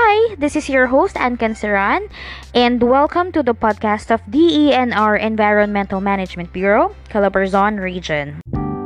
Hi, this is your host, Ann Canceran, and welcome to the podcast of DENR Environmental Management Bureau, Calabarzon Region.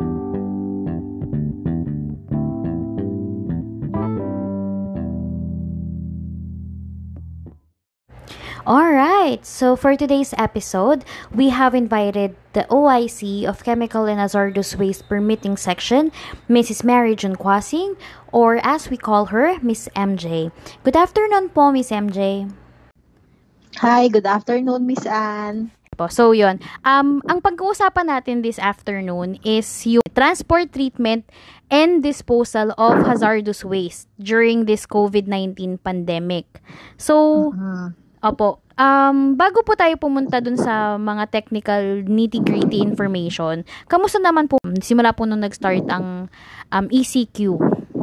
Alright, so for today's episode, we have invited the OIC of Chemical and Hazardous Waste Permitting Section, Mrs. Mary June Kwasing, or as we call her, Miss MJ. Good afternoon po, Miss MJ. Hi, good afternoon, Miss Ann. So yun, ang pag-uusapan natin this afternoon is yung transport, treatment, and disposal of hazardous waste during this COVID-19 pandemic. So, Opo. Bago po tayo pumunta dun sa mga technical nitty-gritty information, kamusta naman po simula po nung nag-start ang ECQ?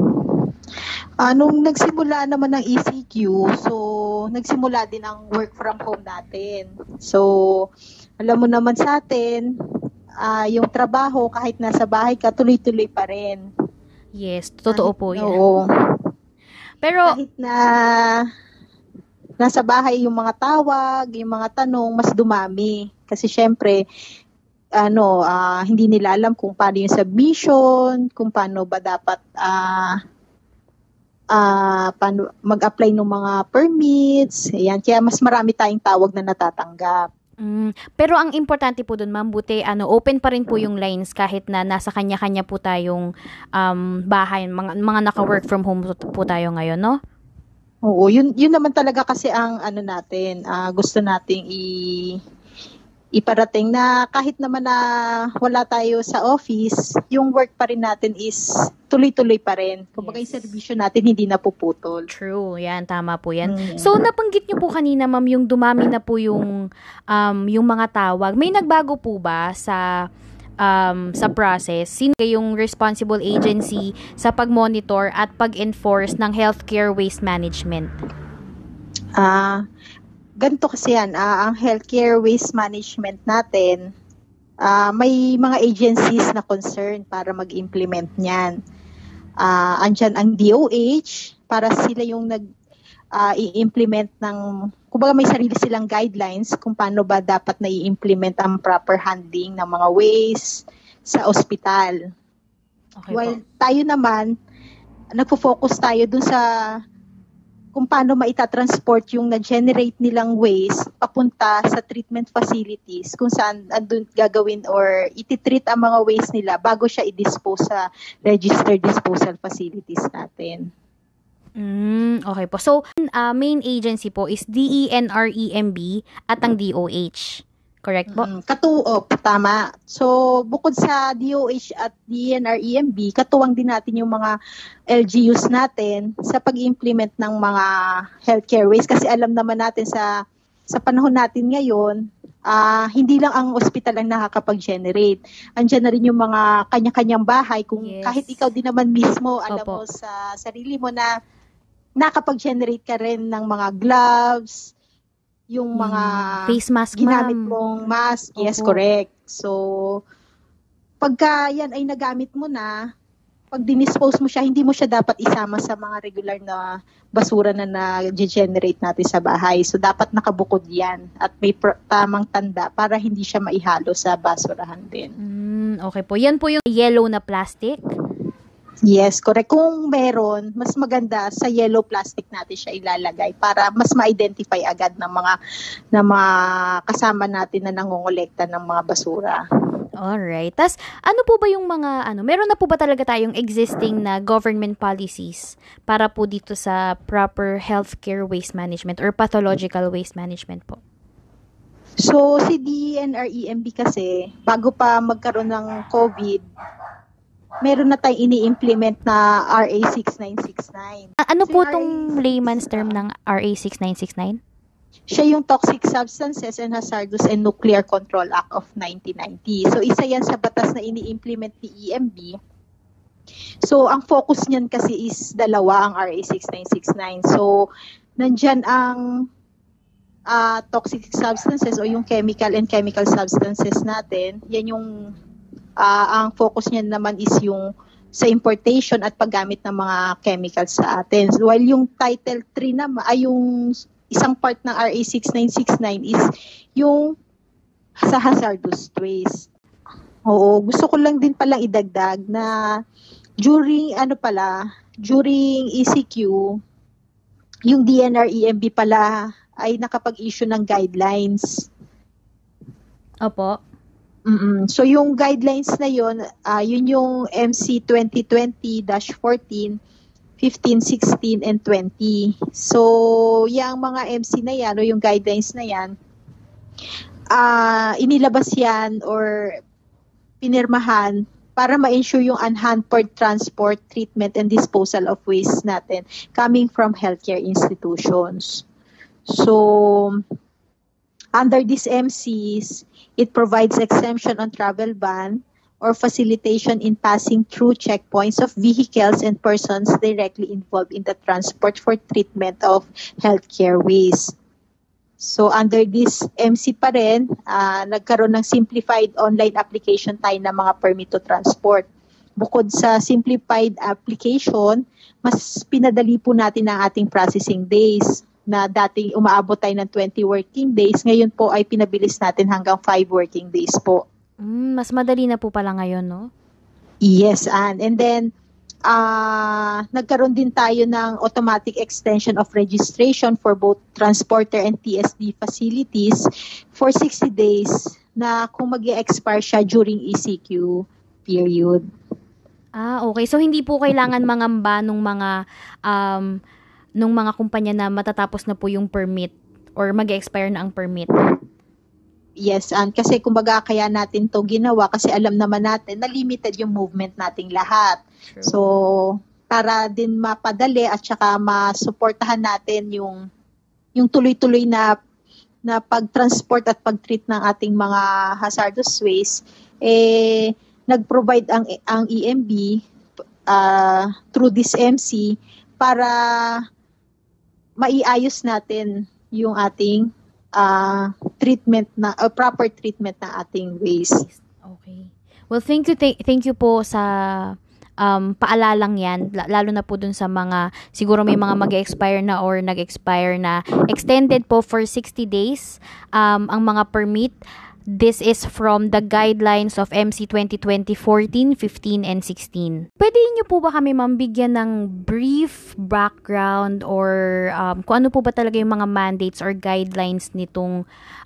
Nung nagsimula naman ng ECQ, so nagsimula din ang work from home natin. So, alam mo naman sa atin, yung trabaho kahit nasa bahay ka, tuloy-tuloy pa rin. Yes, totoo po yan. Oo. Pero, kahit na nasa bahay yung mga tawag, yung mga tanong, mas dumami. Kasi syempre, hindi nila alam kung paano yung submission, kung paano ba dapat paano mag-apply ng mga permits. Ayan, kaya mas marami tayong tawag na natatanggap. Pero ang importante po dun, ma'am, buti open pa rin po yung lines kahit na nasa kanya-kanya po tayong bahay, mga naka-work from home po tayo ngayon, no? Oo, yun naman talaga kasi ang natin, gusto nating iparating na kahit naman na wala tayo sa office, yung work pa rin natin is tuloy-tuloy pa rin. Kumbaga yung servisyo natin hindi napuputol. True, yan, tama po yan. So, nabanggit niyo po kanina, ma'am, yung dumami na po yung mga tawag. May nagbago po ba sa process? Sino yung responsible agency sa pag-monitor at pag-enforce ng healthcare waste management? Ganito kasi yan, ang healthcare waste management natin, may mga agencies na concern para mag-implement niyan. Andyan ang DOH, para sila yung i-implement ng, kumbaga may sarili silang guidelines kung paano ba dapat na i-implement ang proper handling ng mga waste sa ospital. Okay, while tayo naman, nagfo-focus tayo dun sa kung paano maitatransport yung na-generate nilang waste papunta sa treatment facilities kung saan andun gagawin or ititreat ang mga waste nila bago siya i-dispose sa registered disposal facilities natin. Okay po. So, main agency po is DENREMB at ang DOH. Correct po? Tama. So, bukod sa DOH at DENREMB, katuwang din natin yung mga LGUs natin sa pag-implement ng mga healthcare waste. Kasi alam naman natin sa panahon natin ngayon, hindi lang ang ospital ang nakakapag-generate. Andiyan na rin yung mga kanya-kanyang bahay. Kung kahit ikaw din naman mismo, alam mo sa sarili mo na nakapag-generate ka rin ng mga gloves, yung mga face mask, ginamit ma'am. mong mask. Yes, correct. So, pagka yan ay nagamit mo na, pag dinispose mo siya, hindi mo siya dapat isama sa mga regular na basura na na-generate natin sa bahay. So, dapat nakabukod yan at may tamang tanda para hindi siya maihalo sa basurahan din. Okay po. Yan po yung yellow na plastic? Yes, correct. Kung meron, mas maganda sa yellow plastic natin siya ilalagay para mas ma-identify agad ng mga kasama natin na nangongolekta ng mga basura. Alright. Tas, ano po ba yung mga, meron na po ba talaga tayong existing na government policies para po dito sa proper healthcare waste management or pathological waste management po? So, si DENREMB kasi, bago pa magkaroon ng COVID, meron na tayong ini-implement na RA 6969. Ano po itong layman's term ng RA 6969? Siya yung Toxic Substances and Hazardous and Nuclear Control Act of 1990. So, isa yan sa batas na ini-implement ni EMB. So, ang focus niyan kasi is dalawa, ang RA 6969. So, nandyan ang toxic substances o yung chemical and chemical substances natin. Yan yung ang focus niyan naman is yung sa importation at paggamit ng mga chemicals sa atin. While yung Title 3 naman, ay yung isang part ng RA 6969 is yung sa hazardous waste. Oo, gusto ko lang din palang idagdag na during ECQ, yung DNR-EMB pala ay nakapag-issue ng guidelines. Opo. So yung guidelines na yun, yun yung MC 2020-14, 15, 16, and 20. So, yung mga MC na yan, o yung guidelines na yan, inilabas yan or pinirmahan para ma-ensure yung unhampered transport, treatment, and disposal of waste natin coming from healthcare institutions. So, under these MCs, it provides exemption on travel ban or facilitation in passing through checkpoints of vehicles and persons directly involved in the transport for treatment of healthcare waste. So under this MC pa rin, nagkaroon ng simplified online application tayo ng mga permit to transport. Bukod sa simplified application, mas pinadali po natin ang ating processing days na dating umaabot tayo ng 20 working days, ngayon po ay pinabilis natin hanggang 5 working days po. Mas madali na po pala ngayon, no? Yes, and then, nagkaroon din tayo ng automatic extension of registration for both transporter and TSD facilities for 60 days na kung mag-expire siya during ECQ period. Okay. So, hindi po kailangan mangamba nung mga kumpanya na matatapos na po yung permit or mag-expire na ang permit. Yes, and kasi kumbaga kaya natin to ginawa kasi alam naman natin na limited yung movement nating lahat. Sure. So, para din mapadali at saka masuportahan natin yung tuloy-tuloy na pag-transport at pag-treat ng ating mga hazardous waste, nag-provide ang EMB through this MC para maiayos natin yung ating proper treatment ng ating waste. Okay. Well, thank you po sa paalalang yan, lalo na po dun sa mga, siguro may mga mag-expire na or nag-expire na, extended po for 60 days ang mga permit. This is from the guidelines of MC 2020, 14, 15, and 16. Pwede niyo po ba kami mambigyan ng brief background or kung ano po ba talaga yung mga mandates or guidelines nitong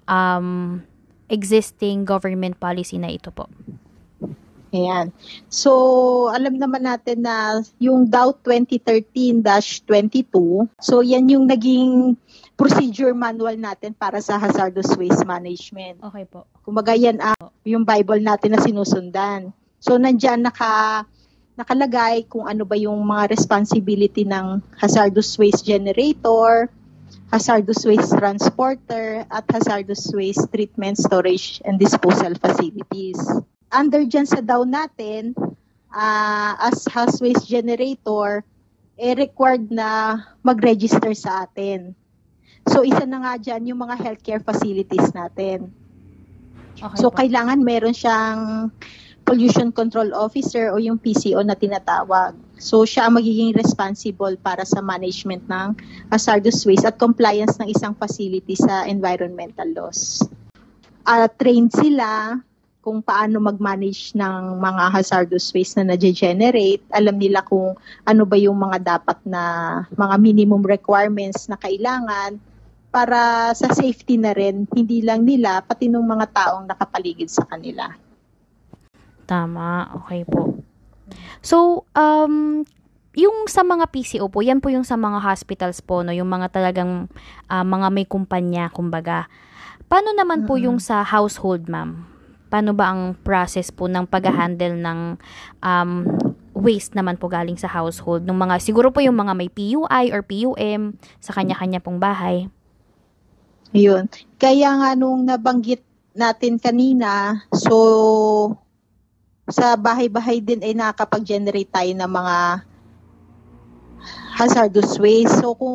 existing government policy na ito po? Ayan. So, alam naman natin na yung DAO 2013-22, so yan yung naging procedure manual natin para sa hazardous waste management. Okay po. Kumbaga yan yung Bible natin na sinusundan. So, nandyan nakalagay kung ano ba yung mga responsibility ng hazardous waste generator, hazardous waste transporter, at hazardous waste treatment, storage, and disposal facilities. Under dyan sa DAO natin, as hazardous waste generator, required na mag-register sa atin. So, isa na nga dyan yung mga healthcare facilities natin. Okay, so, kailangan meron siyang pollution control officer o yung PCO na tinatawag. So, siya ang magiging responsible para sa management ng hazardous waste at compliance ng isang facility sa environmental laws. Trained sila kung paano mag-manage ng mga hazardous waste na na-generate. Alam nila kung ano ba yung mga dapat na mga minimum requirements na kailangan para sa safety na rin, hindi lang nila, pati ng mga taong nakapaligid sa kanila. Tama, okay po. So, yung sa mga PCO po, yan po yung sa mga hospitals po, no? Yung mga talagang mga may kumpanya, kumbaga. Paano naman po yung sa household, ma'am? Paano ba ang process po ng pag-handle ng waste naman po galing sa household? Ng mga, siguro po yung mga may PUI or PUM sa kanya-kanya pong bahay. Yun. Kaya nga nung nabanggit natin kanina, so sa bahay-bahay din ay nakakapag-generate tayo ng mga hazardous waste. So kung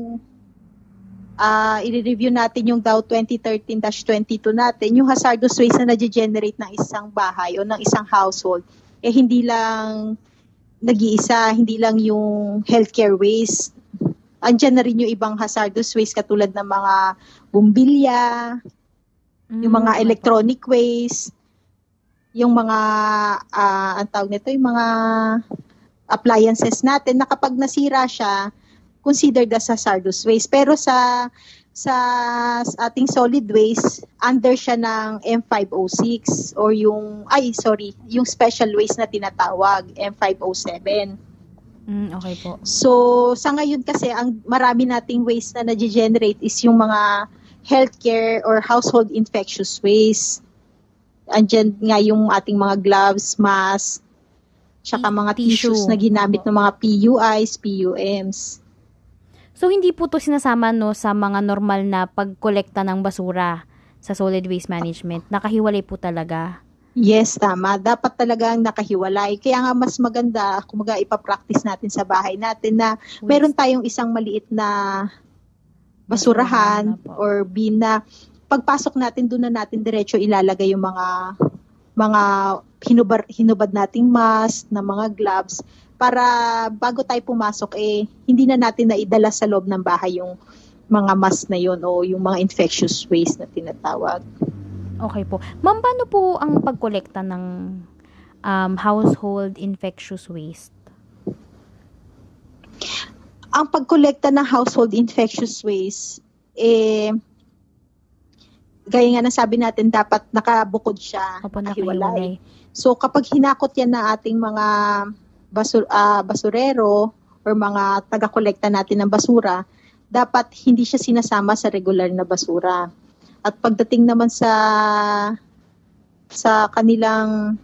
i-review natin yung DAO 2013-22 natin, yung hazardous waste na nag-generate ng isang bahay o ng isang household, hindi lang nag-iisa, hindi lang yung healthcare waste. Andyan na rin yung ibang hazardous waste katulad ng mga bumbilya, yung mga electronic waste, yung mga, ang tawag nito, yung mga appliances natin na kapag nasira siya, considered as hazardous waste. Pero sa ating solid waste, under siya ng M506 or yung special waste na tinatawag, M507. Okay po. So, sa ngayon kasi, ang marami nating waste na nag-generate is yung mga healthcare or household infectious waste. Andyan nga yung ating mga gloves, mask, tsaka mga tissues na ginamit ng mga PUIs, PUMs. So, hindi po to sinasama sa mga normal na pagkolekta ng basura sa solid waste management. Nakahiwalay po talaga. Yes, tama. Dapat talagang nakahiwalay. Kaya nga mas maganda kung ipapractice natin sa bahay natin na meron tayong isang maliit na basurahan or bin na pagpasok natin doon na natin diretso ilalagay yung mga hinubad nating mask, na mga gloves para bago tayo pumasok hindi na natin naidala sa loob ng bahay yung mga mask na yun o yung mga infectious waste na tinatawag. Okay po. Ma'am, paano po ang pagkolekta ng household infectious waste? Ang pagkolekta ng household infectious waste, gaya nga nasabi natin, dapat nakabukod siya, nakahiwalay. So kapag hinakot yan ng ating mga basurero or mga taga-kolekta natin ng basura, dapat hindi siya sinasama sa regular na basura. At pagdating naman sa kanilang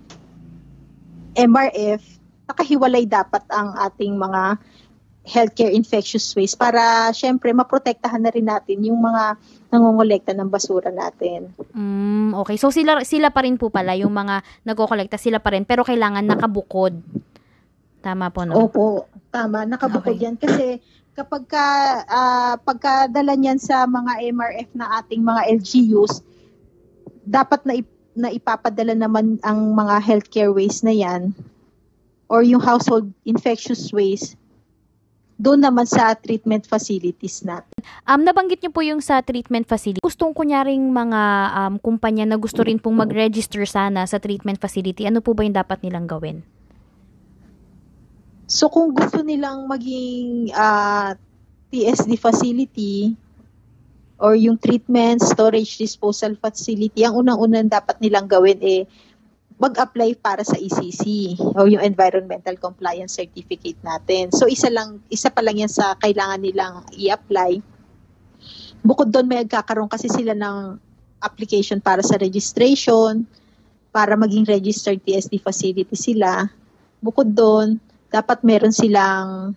MRF, nakahiwalay dapat ang ating mga healthcare infectious waste para syempre maprotektahan na rin natin yung mga nangongolekta ng basura natin. Okay. So sila pa rin po pala yung mga nagkokolekta, sila pa rin pero kailangan nakabukod. Tama po, no? Opo, tama, nakabukod yan kasi kapag pagkadala niyan sa mga MRF na ating mga LGUs, dapat na ipapadala naman ang mga healthcare waste na yan or yung household infectious waste doon naman sa treatment facilities natin. Nabanggit niyo po yung sa treatment facility. Gustong kunyaring mga kumpanya na gusto rin pong mag-register sana sa treatment facility, ano po ba yung dapat nilang gawin? So kung gusto nilang maging TSD facility or yung treatment, storage, disposal facility, ang unang-unang dapat nilang gawin mag-apply para sa ECC o yung Environmental Compliance Certificate natin. So isa pa lang yan sa kailangan nilang i-apply. Bukod doon may magkakaroon kasi sila ng application para sa registration, para maging registered TSD facility sila. Bukod doon, dapat meron silang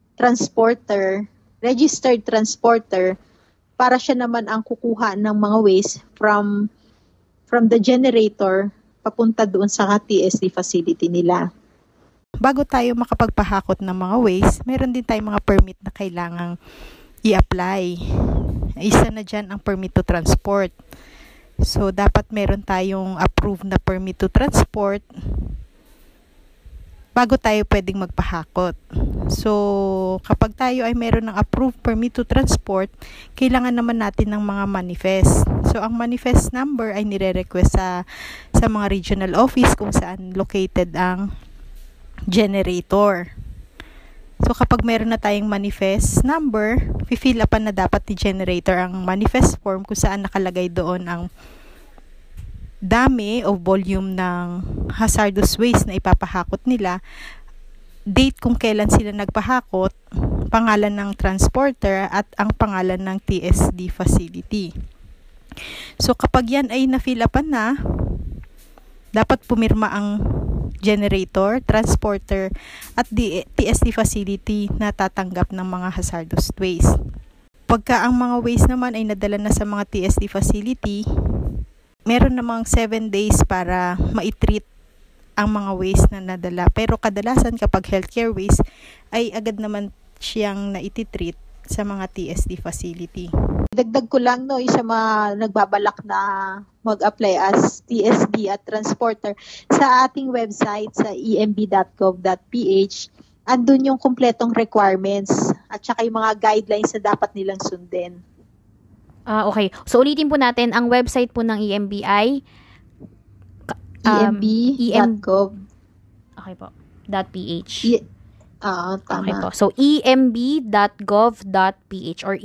registered transporter para siya naman ang kukuha ng mga waste from the generator papunta doon sa TSD facility nila. Bago tayo makapagpahakot ng mga waste, meron din tayong mga permit na kailangang i-apply. Isa na dyan ang permit to transport. So, dapat meron tayong approved na permit to transport bago tayo pwedeng magpahakot. So, kapag tayo ay meron ng approved permit to transport, kailangan naman natin ng mga manifest. So, ang manifest number ay nire-request sa mga regional office kung saan located ang generator. So, kapag meron na tayong manifest number, fill upan na dapat ni generator ang manifest form kung saan nakalagay doon ang dami o volume ng hazardous waste na ipapahakot nila, date kung kailan sila nagpahakot, pangalan ng transporter at ang pangalan ng TSD facility. So kapag yan ay na-fill upan na, dapat pumirma ang generator, transporter at TSD facility na tatanggap ng mga hazardous waste. Pagka ang mga waste naman ay nadala na sa mga TSD facility, meron namang 7 days para ma-treat ang mga waste na nadala. Pero kadalasan kapag healthcare waste ay agad naman siyang na-treat sa mga TSD facility. Dagdag ko lang, no, isa mga nagbabalak na mag-apply as TSD at transporter sa ating website sa emb.gov.ph. Andun yung kumpletong requirements at saka yung mga guidelines na dapat nilang sundin. Okay. So, ulitin po natin, ang website po ng EMBI, emb.gov. Okay po, .ph. Tama. Okay po. So, emb.gov.ph or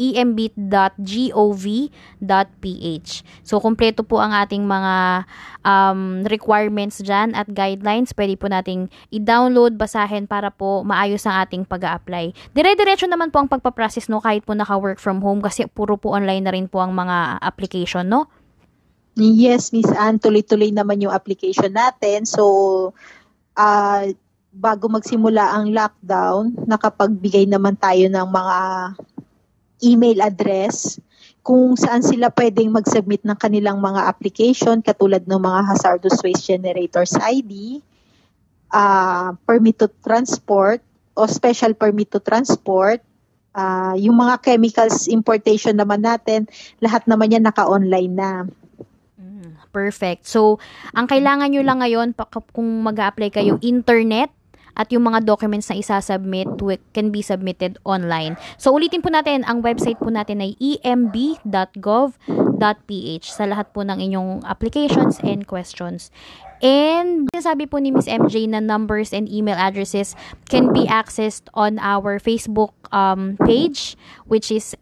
emb.gov.ph. So, kumpleto po ang ating mga requirements dyan at guidelines. Pwede po nating i-download, basahin para po maayos ang ating pag-a-apply. Dire-diretso naman po ang pagpaprocess, no, kahit po naka-work from home kasi puro po online na rin po ang mga application, no? Yes, Miss Ann, tuloy-tuloy naman yung application natin. So, bago magsimula ang lockdown, nakapagbigay naman tayo ng mga email address kung saan sila pwedeng mag-submit ng kanilang mga application katulad ng mga hazardous waste generators ID, permit to transport o special permit to transport, yung mga chemicals importation naman natin, lahat naman yan naka-online na. Perfect. So, ang kailangan nyo lang ngayon, kung mag-a-apply kayo, internet, at yung mga documents na isasubmit can be submitted online. So, ulitin po natin, ang website po natin ay emb.gov.ph sa lahat po ng inyong applications and questions. And, sabi po ni Ms. MJ na numbers and email addresses can be accessed on our Facebook page, which is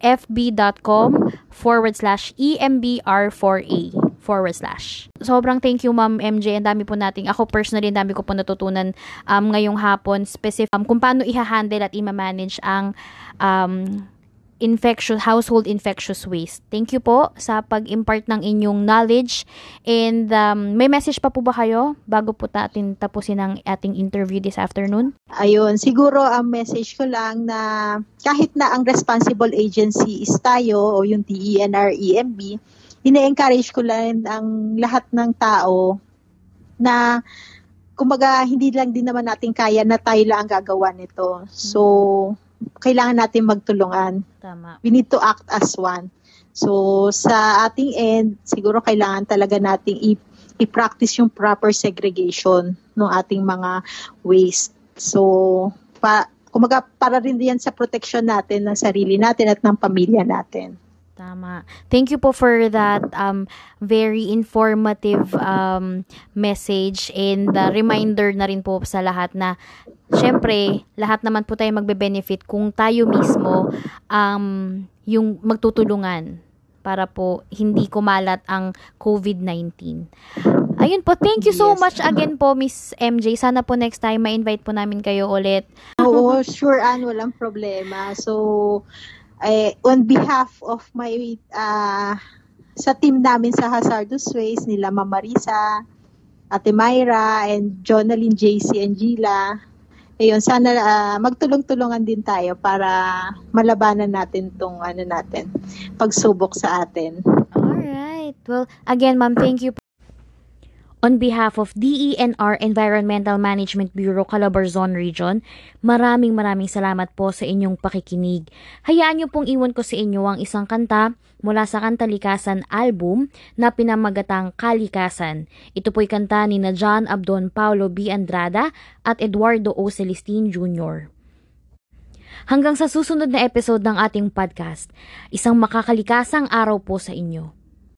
fb.com/embr4a. Sobrang thank you, Ma'am MJ. Ang dami po nating, ako personally, ang dami ko po natutunan ngayong hapon, specific kung paano i-handle at i-manage ang household infectious waste. Thank you po sa pag-impart ng inyong knowledge. And may message pa po ba kayo bago po natin tapusin ang ating interview this afternoon? Ayun, siguro ang message ko lang na kahit na ang responsible agency is tayo o yung DENR, EMB, ine-encourage ko lang ang lahat ng tao na kumbaga hindi lang din naman natin kaya na tayo lang ang gagawa nito. So, kailangan natin magtulungan. Tama. We need to act as one. So, sa ating end, siguro kailangan talaga nating i-practice yung proper segregation ng ating mga waste. So, kumbaga para rin yan sa protection natin ng sarili natin at ng pamilya natin. Tama. Thank you po for that very informative message and reminder na rin po sa lahat na syempre, lahat naman po tayo magbe-benefit kung tayo mismo yung magtutulungan para po hindi kumalat ang COVID-19. Ayun po, thank you so much again po, Miss MJ. Sana po next time ma-invite po namin kayo ulit. Oo, sure, Ann, walang problema. So, on behalf of my sa team namin sa Hazardous Waste, nila Mama Marisa, Ate Myra, and Jonalyn, JC, and Gila, ayun, sana magtulong-tulungan din tayo para malabanan natin tong pagsubok sa atin. Alright. Well, again, ma'am, thank you. On behalf of DENR Environmental Management Bureau Calabarzon Region, maraming salamat po sa inyong pakikinig. Hayaan niyo pong iwan ko sa inyo ang isang kanta mula sa Kantalikasan album na pinamagatang Kalikasan. Ito po'y kanta ni John Abdon Paulo B. Andrada at Eduardo O. Celestin Jr. Hanggang sa susunod na episode ng ating podcast, isang makakalikasang araw po sa inyo.